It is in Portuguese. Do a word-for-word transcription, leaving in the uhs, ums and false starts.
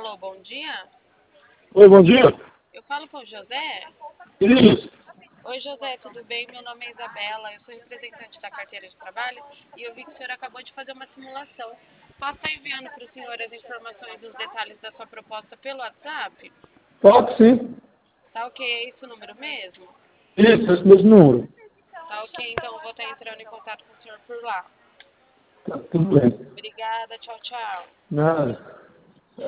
Alô, bom dia. Oi, bom dia. Eu falo com o José. Isso. Oi, José, tudo bem? Meu nome é Isabela, eu sou representante da carteira de trabalho e eu vi que o senhor acabou de fazer uma simulação. Posso estar enviando para o senhor as informações e os detalhes da sua proposta pelo WhatsApp? Pode sim. Tá ok, é esse o número mesmo? Isso, esse mesmo número. Tá ok, então eu vou estar entrando em contato com o senhor por lá. Tá tudo bem. Obrigada, tchau, tchau. Nada.